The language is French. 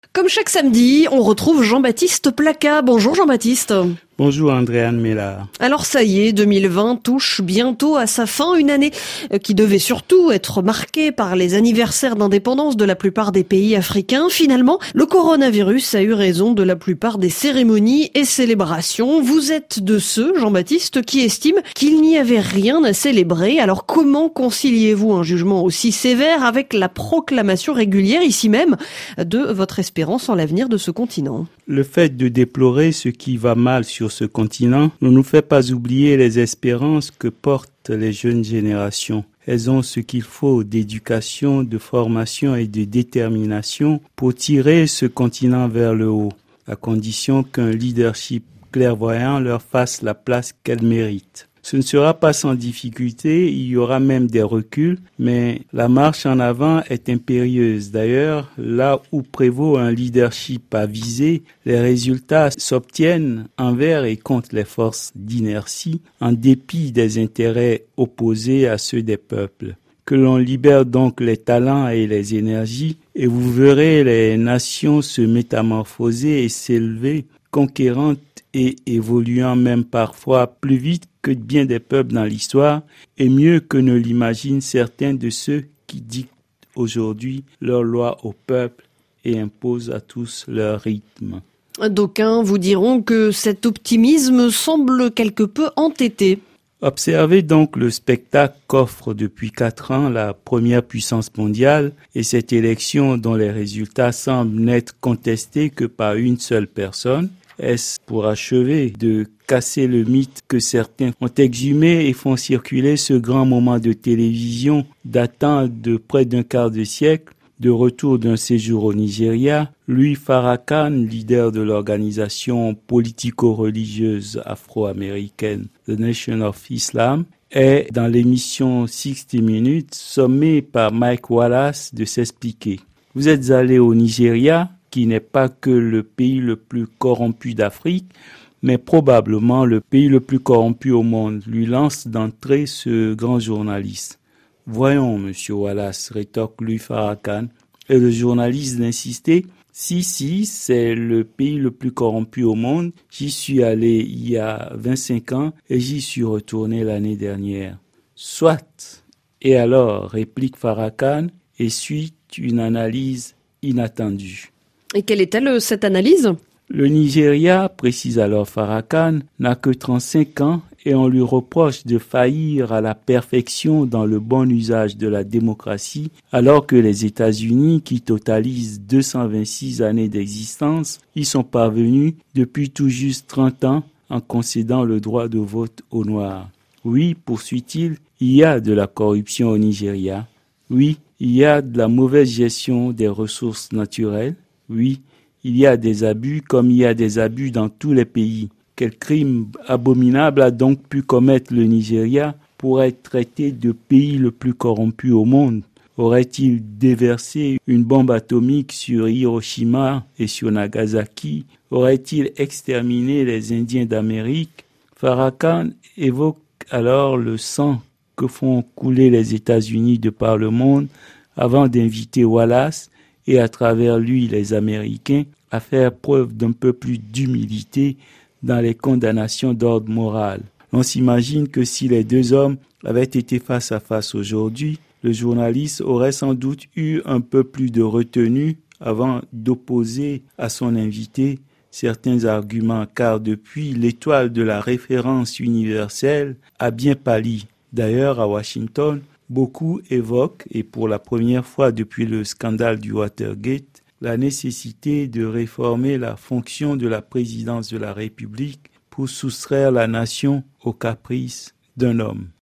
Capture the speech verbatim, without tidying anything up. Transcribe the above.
Comme chaque samedi, on retrouve Jean-Baptiste Placat. Bonjour Jean-Baptiste. Bonjour Andréane Mella. Alors ça y est, deux mille vingt touche bientôt à sa fin, une année qui devait surtout être marquée par les anniversaires d'indépendance de la plupart des pays africains. Finalement, le coronavirus a eu raison de la plupart des cérémonies et célébrations. Vous êtes de ceux, Jean-Baptiste, qui estiment qu'il n'y avait rien à célébrer. Alors comment conciliez-vous un jugement aussi sévère avec la proclamation régulière, ici même, de votre espérance en l'avenir de ce continent ? Le fait de déplorer ce qui va mal sur ce continent ne nous fait pas oublier les espérances que portent les jeunes générations. Elles ont ce qu'il faut d'éducation, de formation et de détermination pour tirer ce continent vers le haut, à condition qu'un leadership clairvoyant leur fasse la place qu'elle mérite. Ce ne sera pas sans difficulté, il y aura même des reculs, mais la marche en avant est impérieuse. D'ailleurs, là où prévaut un leadership avisé, les résultats s'obtiennent envers et contre les forces d'inertie, en dépit des intérêts opposés à ceux des peuples. Que l'on libère donc les talents et les énergies, et vous verrez les nations se métamorphoser et s'élever, conquérantes et évoluant même parfois plus vite que bien des peuples dans l'histoire, et mieux que ne l'imaginent certains de ceux qui dictent aujourd'hui leurs lois au peuple et imposent à tous leur rythme. D'aucuns vous diront que cet optimisme semble quelque peu entêté. Observez donc le spectacle qu'offre depuis quatre ans la première puissance mondiale et cette élection dont les résultats semblent n'être contestés que par une seule personne. Est-ce pour achever de casser le mythe que certains ont exhumé et font circuler ce grand moment de télévision datant de près d'un quart de siècle, de retour d'un séjour au Nigeria, Louis Farrakhan, leader de l'organisation politico-religieuse afro-américaine The Nation of Islam, est dans l'émission sixty minutes sommé par Mike Wallace de s'expliquer. Vous êtes allé au Nigeria, qui n'est pas que le pays le plus corrompu d'Afrique, mais probablement le pays le plus corrompu au monde, lui lance d'entrée ce grand journaliste. Voyons, monsieur Wallace, rétorque Louis Farrakhan, et le journaliste d'insister, si, si, c'est le pays le plus corrompu au monde, j'y suis allé il y a vingt-cinq ans et j'y suis retourné l'année dernière. Soit. Et alors, réplique Farrakhan, et suit une analyse inattendue. Et quelle est-elle, cette analyse ? Le Nigeria, précise alors Farrakhan, n'a que trente-cinq ans et on lui reproche de faillir à la perfection dans le bon usage de la démocratie, alors que les États-Unis, qui totalisent deux cent vingt-six années d'existence, y sont parvenus depuis tout juste trente ans en concédant le droit de vote aux Noirs. Oui, poursuit-il, il y a de la corruption au Nigeria. Oui, il y a de la mauvaise gestion des ressources naturelles. Oui, il y a des abus comme il y a des abus dans tous les pays. Quel crime abominable a donc pu commettre le Nigeria pour être traité de pays le plus corrompu au monde ? Aurait-il déversé une bombe atomique sur Hiroshima et sur Nagasaki ? Aurait-il exterminé les Indiens d'Amérique ? Farrakhan évoque alors le sang que font couler les États-Unis de par le monde avant d'inviter Wallace et à travers lui les Américains à faire preuve d'un peu plus d'humilité dans les condamnations d'ordre moral. On s'imagine que si les deux hommes avaient été face à face aujourd'hui, le journaliste aurait sans doute eu un peu plus de retenue avant d'opposer à son invité certains arguments, car depuis, l'étoile de la référence universelle a bien pâli. D'ailleurs, à Washington, beaucoup évoquent, et pour la première fois depuis le scandale du Watergate, la nécessité de réformer la fonction de la présidence de la République pour soustraire la nation aux caprices d'un homme.